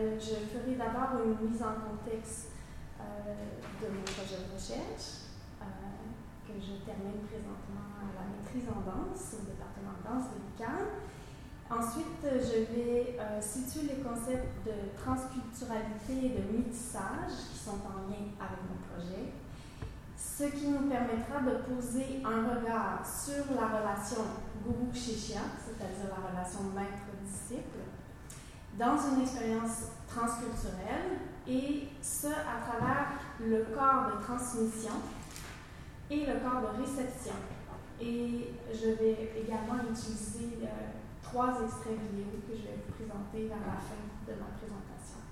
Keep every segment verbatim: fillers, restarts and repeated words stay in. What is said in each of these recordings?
Euh, je ferai d'abord une mise en contexte euh, de mon projet de recherche, euh, que je termine présentement à la maîtrise en danse, au département de danse de l'U Q A M. Ensuite, je vais euh, situer les concepts de transculturalité et de métissage qui sont en lien avec mon projet, ce qui nous permettra de poser un regard sur la relation gourou-shishya, c'est-à-dire la relation maître-disciple, dans une expérience transculturelle, et ce, à travers le corps de transmission et le corps de réception. Et je vais également utiliser euh, trois extraits vidéo que je vais vous présenter vers la fin de ma présentation.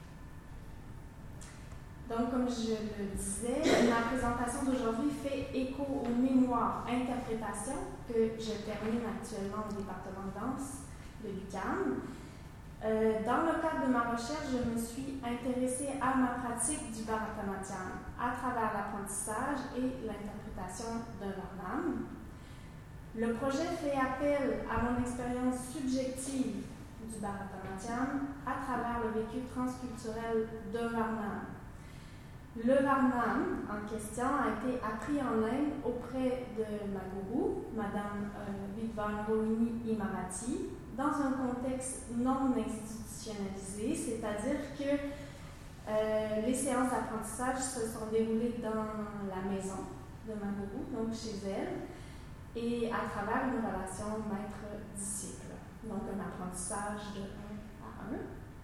Donc, comme je le disais, ma présentation d'aujourd'hui fait écho aux mémoires interprétation que je termine actuellement au département de danse de l'U Q A M. Euh, dans le cadre de ma recherche, je me suis intéressée à ma pratique du Bharatanatyam à travers l'apprentissage et l'interprétation d'un varnam. Le projet fait appel à mon expérience subjective du Bharatanatyam à travers le vécu transculturel d'un varnam. Le varnam en question a été appris en Inde auprès de ma gourou, Madame euh, Vidvan Rohini Imarati, dans un contexte non institutionnalisé, c'est-à-dire que euh, les séances d'apprentissage se sont déroulées dans la maison de ma gourou, donc chez elle, et à travers une relation maître-disciple, donc un apprentissage de un à un.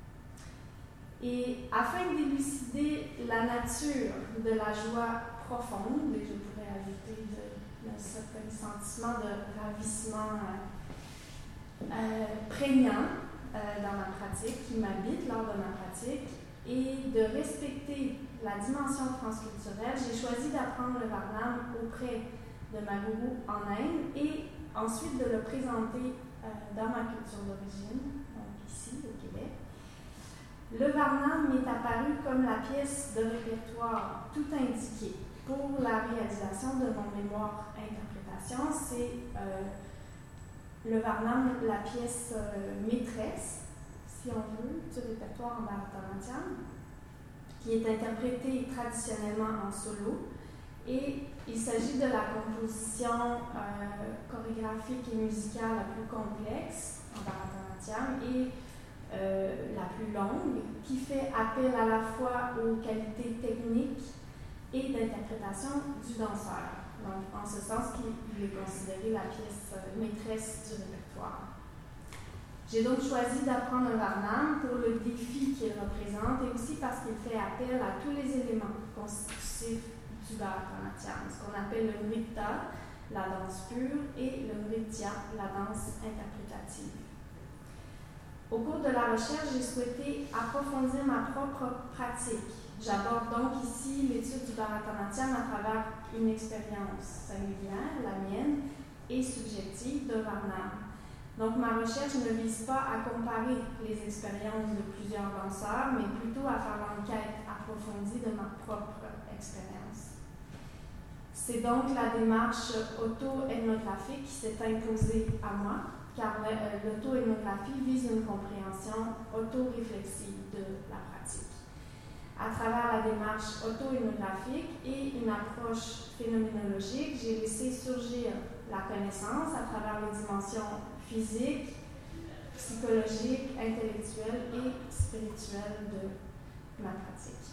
Et afin d'élucider la nature de la joie profonde, et je pourrais ajouter de, de certain sentiment de ravissement euh, euh, prégnant euh, dans ma pratique, qui m'habite lors de ma pratique, et de respecter la dimension transculturelle, j'ai choisi d'apprendre le varnam auprès de ma gourou en Inde et ensuite de le présenter euh, dans ma culture d'origine, donc ici au Québec. Le varnam m'est apparu comme la pièce de répertoire tout indiquée pour la réalisation de mon mémoire interprétation. C'est euh, le varnam, la pièce euh, maîtresse, si on veut, du répertoire en Bharatanatyam, qui est interprétée traditionnellement en solo. Et il s'agit de la composition euh, chorégraphique et musicale la plus complexe en Bharatanatyam et euh, la plus longue, qui fait appel à la fois aux qualités techniques et d'interprétation du danseur. Donc, en ce sens qu'il est considéré la pièce maîtresse du répertoire. J'ai donc choisi d'apprendre un varnam pour le défi qu'il représente et aussi parce qu'il fait appel à tous les éléments constitutifs du Bharatanatyam, ce qu'on appelle le nritta, la danse pure, et le nritya, la danse interprétative. Au cours de la recherche, j'ai souhaité approfondir ma propre pratique. J'aborde donc ici l'étude du Bharatanatyam à travers une expérience singulière, la mienne, et subjective de varnam. Donc ma recherche ne vise pas à comparer les expériences de plusieurs danseurs, mais plutôt à faire l'enquête approfondie de ma propre expérience. C'est donc la démarche auto-ethnographique qui s'est imposée à moi, car l'auto-ethnographie vise une compréhension auto-réflexive de la pratique. À travers la démarche auto-ethnographique et une approche phénoménologique, j'ai laissé surgir la connaissance à travers les dimensions physiques, psychologiques, intellectuelles et spirituelles de ma pratique.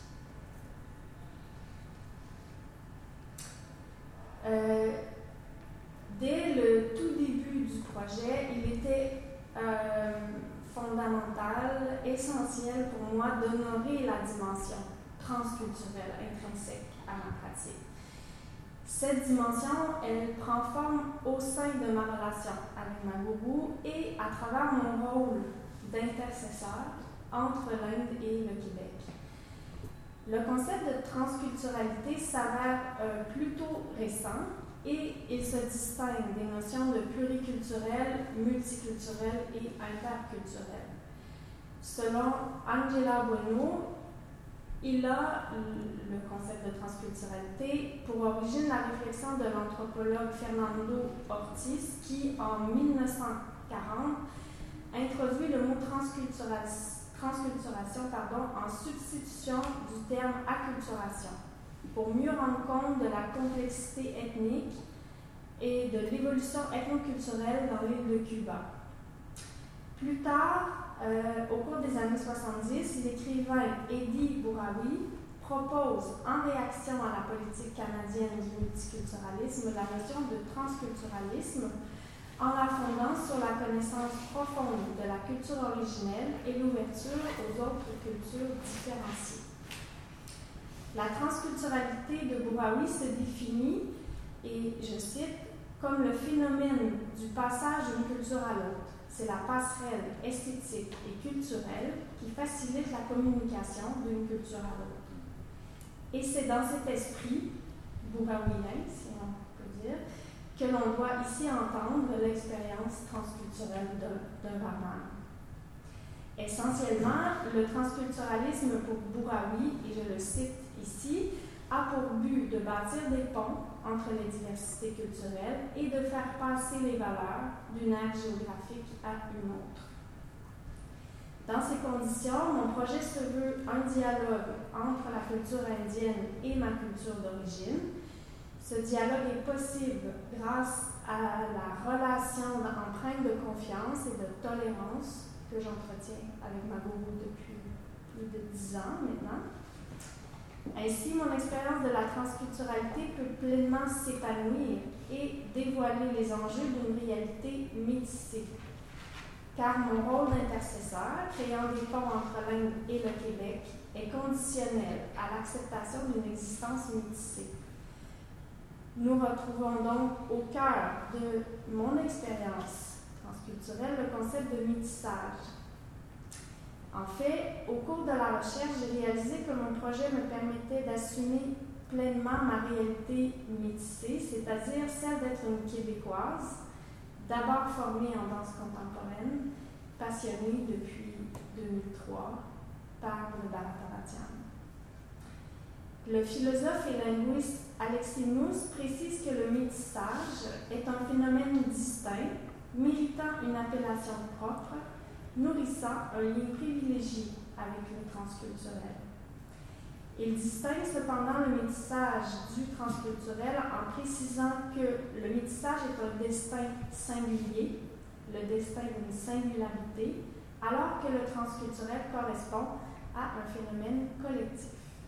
Euh, dès le tout début du projet, il était euh, fondamental, essentiel pour moi d'honorer la dimension transculturelle intrinsèque à ma pratique. Cette dimension, elle prend forme au sein de ma relation avec ma gourou et à travers mon rôle d'intercesseur entre l'Inde et le Québec. Le concept de transculturalité s'avère euh, plutôt récent et il se distingue des notions de pluriculturel, multiculturel et interculturel. Selon Angela Bueno, il a le concept de transculturalité pour origine la réflexion de l'anthropologue Fernando Ortiz qui, en mille neuf cent quarante, introduit le mot transculturalité transculturation pardon, en substitution du terme acculturation, pour mieux rendre compte de la complexité ethnique et de l'évolution ethnoculturelle dans l'île de Cuba. Plus tard, euh, au cours des années soixante-dix, l'écrivain Eddie Bouraoui propose, en réaction à la politique canadienne du multiculturalisme, la notion de transculturalisme en la fondant sur la connaissance profonde de la culture originelle et l'ouverture aux autres cultures différenciées. La transculturalité de Bouraoui se définit, et je cite, comme le phénomène du passage d'une culture à l'autre. C'est la passerelle esthétique et culturelle qui facilite la communication d'une culture à l'autre. Et c'est dans cet esprit, bouraouilien, si on peut dire, que l'on doit ici entendre l'expérience transculturelle d'un Wagner. Essentiellement, le transculturalisme pour Bouraoui, et je le cite ici, a pour but de bâtir des ponts entre les diversités culturelles et de faire passer les valeurs d'une aire géographique à une autre. Dans ces conditions, mon projet se veut un dialogue entre la culture indienne et ma culture d'origine. Ce dialogue est possible grâce à la relation empreinte de confiance et de tolérance que j'entretiens avec ma gourou depuis plus de dix ans maintenant. Ainsi, mon expérience de la transculturalité peut pleinement s'épanouir et dévoiler les enjeux d'une réalité métissée. Car mon rôle d'intercesseur, créant des ponts entre l'Inde et le Québec, est conditionnel à l'acceptation d'une existence métissée. Nous retrouvons donc au cœur de mon expérience transculturelle le concept de métissage. En fait, au cours de la recherche, j'ai réalisé que mon projet me permettait d'assumer pleinement ma réalité métissée, c'est-à-dire celle d'être une Québécoise, d'abord formée en danse contemporaine, passionnée depuis deux mille trois par le Bharatanatyam. Le philosophe et linguiste Alexis Mous précise que le métissage est un phénomène distinct, méritant une appellation propre, nourrissant un lien privilégié avec le transculturel. Il distingue cependant le métissage du transculturel en précisant que le métissage est un destin singulier, le destin d'une singularité, alors que le transculturel correspond à un phénomène collectif.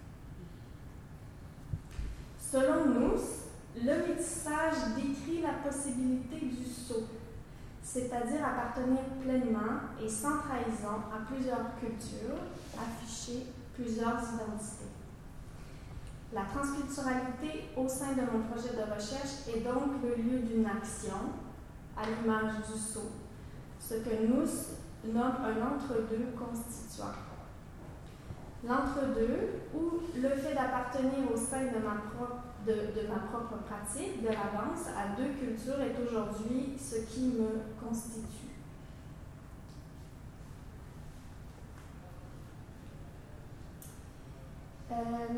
Selon nous, le métissage décrit la possibilité du saut, c'est-à-dire appartenir pleinement et sans trahison à plusieurs cultures, afficher plusieurs identités. La transculturalité au sein de mon projet de recherche est donc le lieu d'une action, à l'image du saut, ce que nous nommons un entre-deux constituant. L'entre-deux, ou le fait d'appartenir au sein de ma, propre, de, de ma propre pratique de la danse à deux cultures, est aujourd'hui ce qui me constitue. Euh,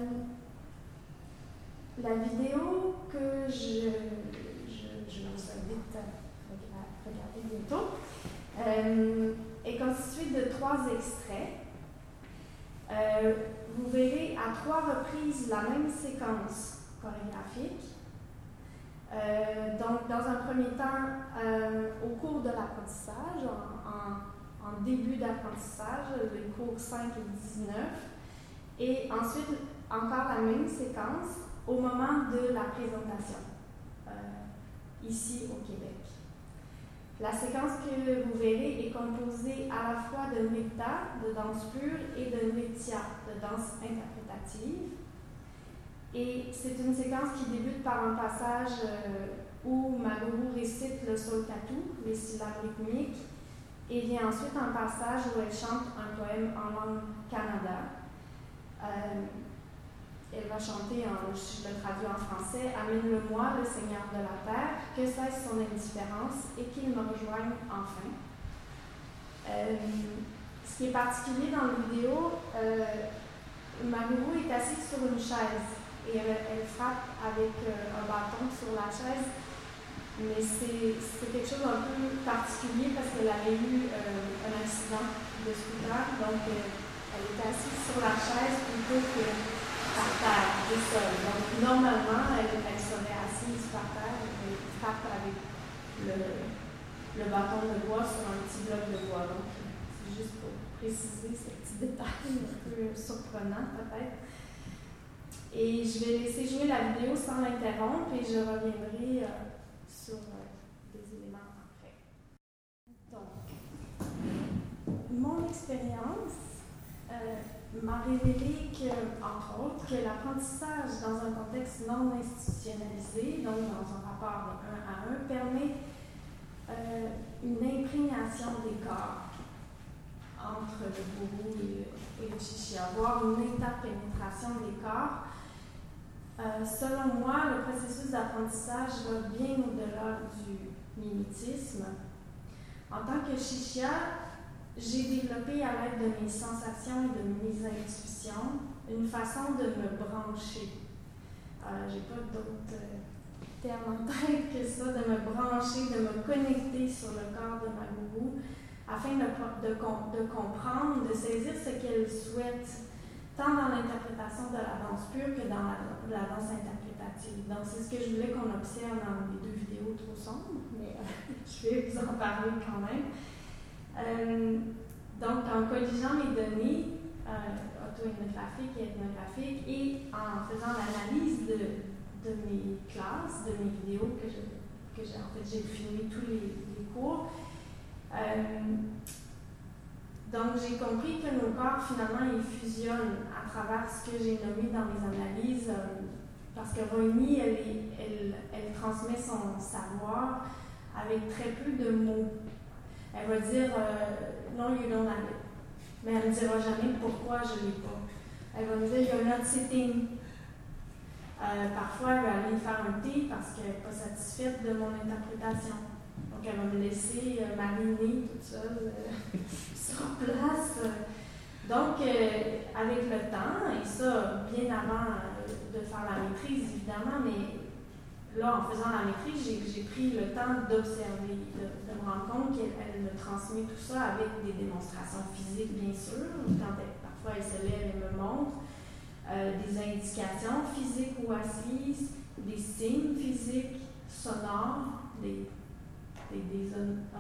la vidéo que je, je, je vous invite à regarder bientôt euh, est constituée de trois extraits. Euh, vous verrez à trois reprises la même séquence chorégraphique. Euh, donc, dans un premier temps, euh, au cours de l'apprentissage, en, en, en début d'apprentissage, les cours cinq et dix-neuf, et ensuite encore la même séquence au moment de la présentation, euh, ici au Québec. La séquence que vous verrez est composée à la fois de nritta, de danse pure, et de nritya, de danse interprétative. Et c'est une séquence qui débute par un passage euh, où ma gourou récite le solkatu, les syllabes rythmiques, et vient ensuite un passage où elle chante un poème en langue kannada. Euh, elle va chanter, en, je le traduis en français, « Amène-le-moi, le Seigneur de la terre, que cesse son indifférence et qu'il me rejoigne enfin. Euh, » Ce qui est particulier dans la vidéo, euh, ma gourou est assise sur une chaise et elle, elle frappe avec euh, un bâton sur la chaise Mais c'est quelque chose d'un peu particulier parce qu'elle avait eu euh, un accident de scooter, donc euh, elle était assise sur la chaise plutôt que par terre, au sol. Donc normalement, elle, elle serait assise par terre et frappe avec le, le bâton de bois sur un petit bloc de bois. Donc c'est juste pour préciser ce petit détail un peu surprenant peut-être. Et je vais laisser jouer la vidéo sans l'interrompre et je reviendrai euh, sur euh, des éléments après. Donc, mon expérience euh, m'a révélé que, entre autres, que l'apprentissage dans un contexte non institutionnalisé, donc dans un rapport de un à un, permet euh, une imprégnation des corps entre le gourou et le, et le chichia, voire une interpénétration des corps. Euh, selon moi, le processus d'apprentissage va bien au-delà du mimétisme. En tant que chichia, j'ai développé à l'aide de mes sensations et de mes intuitions une façon de me brancher. Euh, j'ai pas d'autres euh, termes en tête que ça, de me brancher, de me connecter sur le corps de ma gourou, afin de, de, de comprendre, de saisir ce qu'elle souhaite, tant dans l'interprétation de la danse pure que dans la, la danse interprétative. Donc, c'est ce que je voulais qu'on observe dans les deux vidéos trop sombres, mais euh, je vais vous en parler quand même. Euh, donc, en colligeant mes données euh, auto-ethnographiques et ethnographiques et en faisant l'analyse de, de mes classes, de mes vidéos que j'ai, que j'ai en fait, j'ai filmé tous les, les cours, euh, donc, j'ai compris que nos corps, finalement, ils fusionnent à travers ce que j'ai nommé dans mes analyses, euh, parce que Rohini, elle, elle, elle transmet son savoir avec très peu de mots. Elle va dire euh, « non, you don't have it », mais elle ne dira jamais pourquoi je ne l'ai pas. Elle va me dire « you're not sitting ». Euh, parfois, elle va aller faire un thé parce qu'elle n'est pas satisfaite de mon interprétation. Donc, elle va me laisser euh, mariner toute seule euh, sur place. Donc, euh, avec le temps, et ça bien avant euh, de faire la maîtrise, évidemment, mais là, en faisant la maîtrise, j'ai, j'ai pris le temps d'observer, de, de me rendre compte qu'elle me transmet tout ça avec des démonstrations physiques, bien sûr. Quand elle, parfois, elle se lève et me montre euh, des indications physiques ou assises, des signes physiques sonores, des des, des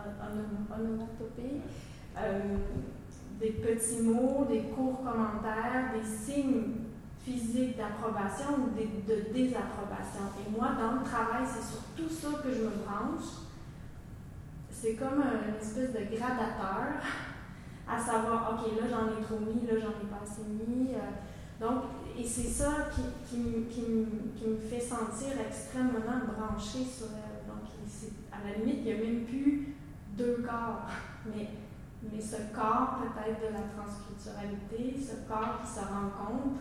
onomatopées, euh, des petits mots, des courts commentaires, des signes physiques d'approbation ou de, de désapprobation. Et moi, dans le travail, c'est sur tout ça que je me branche. C'est comme une espèce de gradateur, à savoir, OK, là, j'en ai trop mis, là, j'en ai pas assez mis. Euh, donc, et c'est ça qui, qui, qui, qui me fait sentir extrêmement branchée sur elle. Donc, c'est, à la limite, il n'y a même plus deux corps, mais, mais ce corps peut-être de la transculturalité, ce corps qui se rencontre.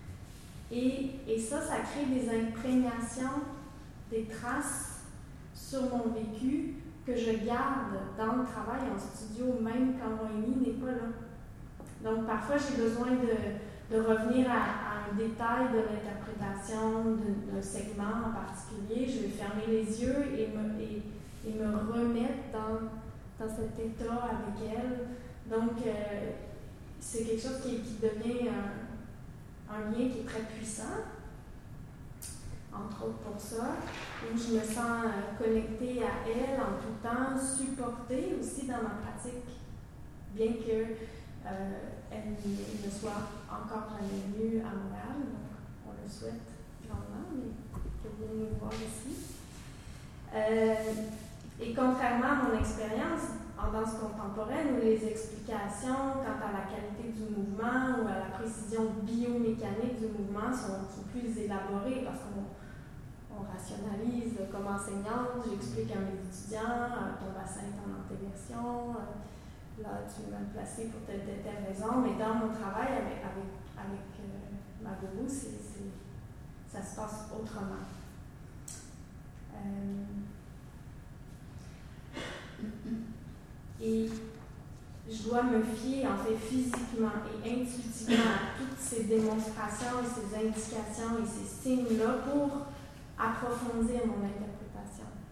Et, et ça, ça crée des imprégnations, des traces sur mon vécu que je garde dans le travail en studio, même quand Rohini n'est pas là. Donc, parfois, j'ai besoin de, de revenir à, à un détail de l'interprétation d'un segment en particulier. Je vais fermer les yeux et me, et, et me remettre dans, dans cet état avec elle. Donc, euh, c'est quelque chose qui, qui devient un, un lien qui est très puissant, entre autres pour ça, où je me sens connectée à elle en tout temps, supportée aussi dans ma pratique, bien que euh, elle ne soit encore jamais venue à Montréal, donc on le souhaite grandement, mais qu'elle vienne nous voir ici. Euh, et contrairement à mon expérience en danse contemporaine, où les explications quant à la qualité du mouvement ou à la précision biomécanique du mouvement sont, sont plus élaborées parce qu'on on rationalise comme enseignante, j'explique à mes étudiants, euh, ton bassin est en antéversion, euh, là tu vas me placer pour telle, telle, telle raison, mais dans mon travail avec, avec, avec euh, ma gourou, c'est, c'est, ça se passe autrement. Euh, et je dois me fier en fait physiquement et intuitivement à toutes ces démonstrations et ces indications et ces signes-là pour approfondir mon interprétation.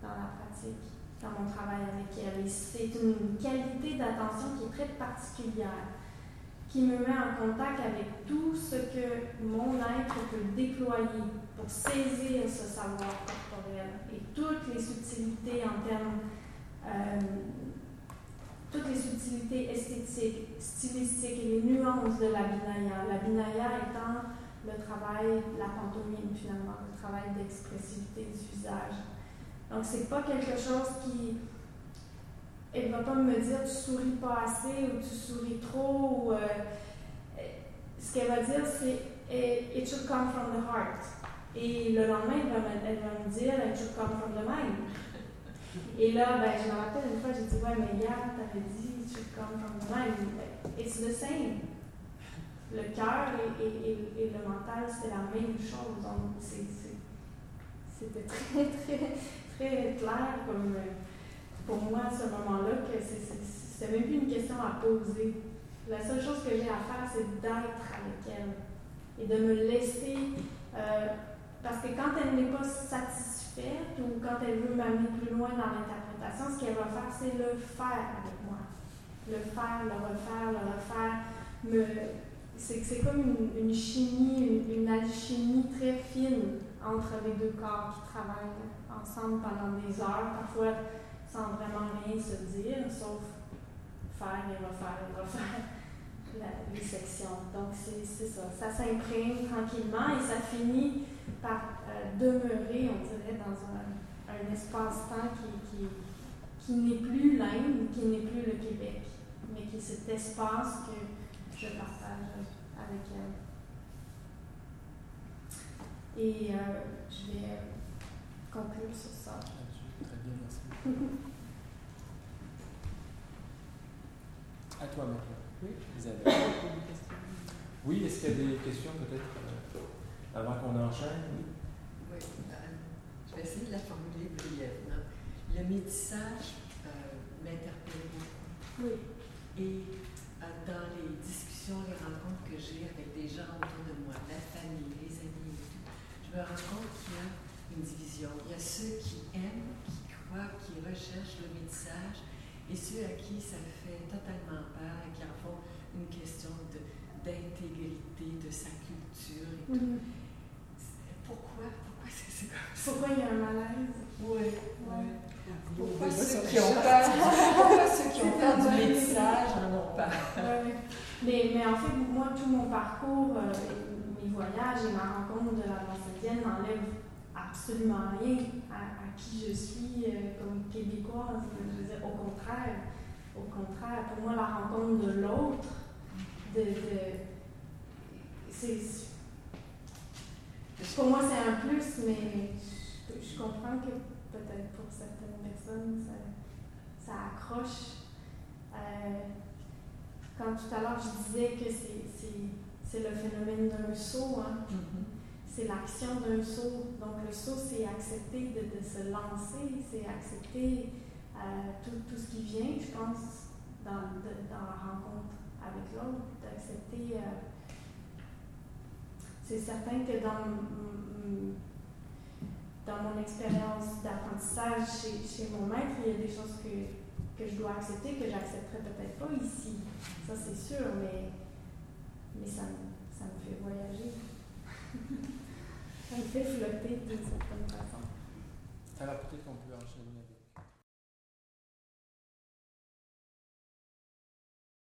dans la pratique, dans mon travail avec elle. Et c'est une qualité d'attention qui est très particulière, qui me met en contact avec tout ce que mon être peut déployer pour saisir ce savoir corporel et toutes les subtilités en termes, euh, toutes les subtilités esthétiques, stylistiques et les nuances de l'abhinaya. L'abhinaya étant le travail, la pantomime finalement, le travail d'expressivité du visage. Donc c'est pas quelque chose qui... Elle ne va pas me dire tu souris pas assez ou tu souris trop. Ou, euh, ce qu'elle va dire, c'est it should come from the heart. Et le lendemain, elle va me, elle va me dire it should come from the mind. Et là, ben, je me rappelle une fois, j'ai dit ouais, mais hier, tu avais dit it should come from the mind. It's the same. Le cœur et, et, et, et le mental, c'est la même chose. Donc, c'est, c'est, c'était très, très, très clair comme. Pour moi, à ce moment-là, que c'est, c'est, c'est même plus une question à poser. La seule chose que j'ai à faire, c'est d'être avec elle et de me laisser... Euh, parce que quand elle n'est pas satisfaite ou quand elle veut m'amener plus loin dans l'interprétation, ce qu'elle va faire, c'est le faire avec moi. Le faire, le refaire, le refaire. Me, c'est, c'est comme une, une chimie, une, une alchimie très fine entre les deux corps qui travaillent ensemble pendant des heures, parfois sans vraiment rien se dire, sauf faire et refaire et refaire la, les sections. Donc, c'est, c'est ça. Ça s'imprègne tranquillement et ça finit par euh, demeurer, on dirait, dans un, un espace-temps qui, qui, qui n'est plus l'Inde, qui n'est plus le Québec, mais qui est cet espace que je partage avec elle. Et euh, je vais conclure sur ça. Très bien, merci. À toi maintenant. Oui, Isabelle. Oui, est-ce qu'il y a des questions peut-être euh, avant qu'on enchaîne? Oui, oui euh, je vais essayer de la formuler brièvement. Le métissage euh, m'interpelle beaucoup. Oui. Et euh, dans les discussions, les rencontres que j'ai avec des gens autour de moi, la famille, les amis et tout, je me rends compte qu'il y a une division. Il y a ceux qui aiment, qui croient, qui recherchent le métissage, et ceux à qui ça fait totalement peur et qui en font une question de, d'intégrité de sa culture et tout. Mm-hmm. Pourquoi? Pourquoi c'est, c'est comme ça? Pourquoi il y a un malaise? Oui. Ouais. Pourquoi, Pourquoi ceux qui ont peur, pourquoi ceux qui ont peur du métissage en ont peur? Ouais. Mais, mais en fait, moi, tout mon parcours, euh, mes voyages et ma rencontre de la danse indienne n'enlèvent absolument rien à, à qui je suis euh, comme québécoise. Je veux dire, au contraire, au contraire, pour moi, la rencontre de l'autre, de, de c'est, pour moi, c'est un plus, mais je, je comprends que peut-être pour certaines personnes, ça, ça accroche. Euh, quand tout à l'heure, je disais que c'est, c'est, c'est le phénomène d'un saut, hein. Mm-hmm. C'est l'action d'un saut. Donc, le saut, c'est accepter de, de se lancer, c'est accepter euh, tout, tout ce qui vient, je pense, dans, de, dans la rencontre avec l'autre, d'accepter. Euh, c'est certain que dans, dans mon expérience d'apprentissage chez, chez mon maître, il y a des choses que, que je dois accepter, que j'accepterai peut-être pas ici. Ça, c'est sûr, mais, mais ça, ça me fait voyager. Ça me fait flotter d'une certaine façon. Alors peut-être qu'on peut enchaîner avec